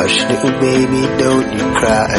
hush little baby, don't you cry.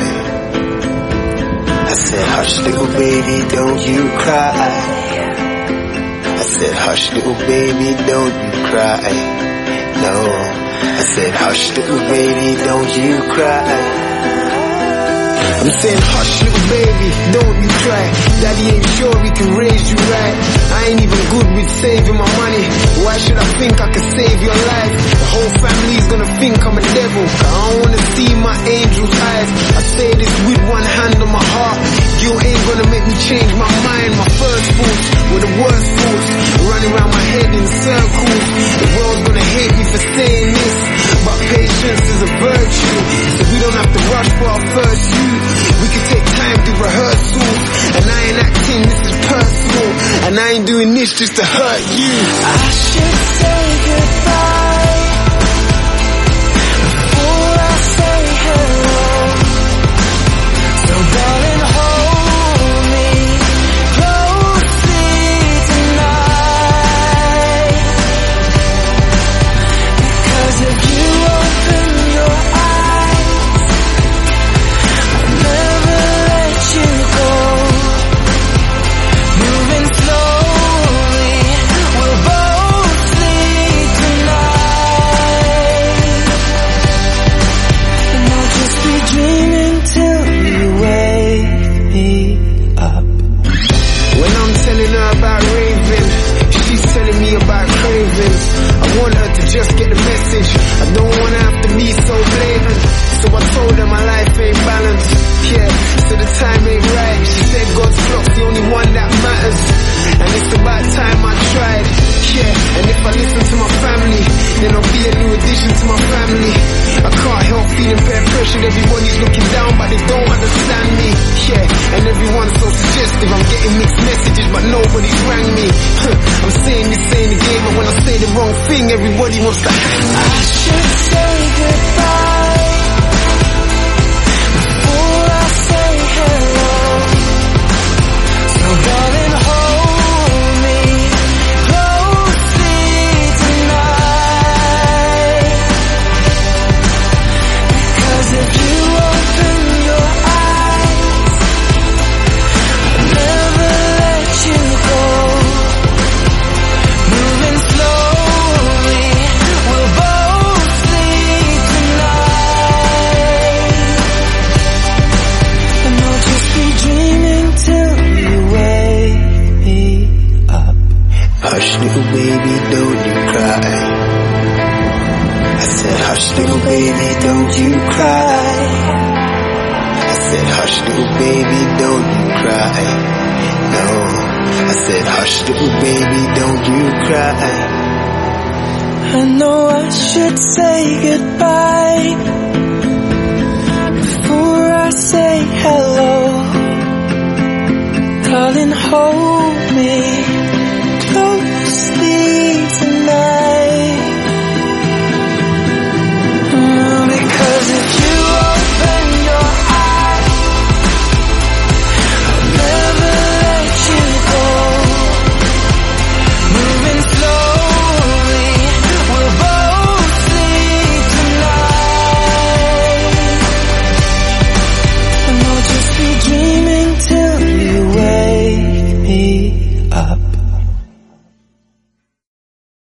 I said, hush little baby, don't you cry. I said, hush little baby, don't you cry. No, I said, hush little baby, don't you cry. I'm saying, hush little baby, don't you cry. Daddy ain't sure he can raise you right. I ain't even good with saving my money. Why should I think I can save your life? The whole family's gonna think I'm a devil. I don't wanna see my angel's eyes. I say this with one hand on my heart. Guilt ain't gonna make me change my mind. My first thoughts were the worst thoughts, running around my head in circles. The world's gonna hate me for saying this, but patience is a virtue. So we don't have to rush for our first youth. We can take time to rehearsals. And I ain't acting, this is personal. And I ain't doing this just to hurt you. I should say goodbye before I say hello. So darling, hold me closely tonight. Because if you open your eyes, I'll never let you go. Moving slowly, we'll both sleep tonight. And I'll just be dreaming till you wake me up. When I'm telling her about raving, she's telling me about cravings. I want her to just get the message. I don't wanna have to be so blatant. So I told her my life ain't balanced. Yeah, so the time ain't right. She said God's clock's the only one that matters. And it's about time I tried. Yeah, and if I listen to my family, then I'll be a new addition to my family. I can't help feeling peer pressure. Everybody's looking down but they don't understand me. Yeah, and everyone's so suggestive. I'm getting mixed messages but nobody's rang me. I'm saying this ain't a game, but when I say the wrong thing, everybody wants to hang me. I should say goodbye before I say hello. So darling, hold me closely tonight. Because if you open your eyes, I'll never let you go. Moving slowly, we'll both sleep tonight. And I'll just be dreaming till you wake me up. Hush little baby, don't you cry. I said, hush little baby, don't you cry. I said, hush little baby, don't you cry. No, I said, hush little baby, don't you cry. I know I should say goodbye before I say hello. Darling, hold me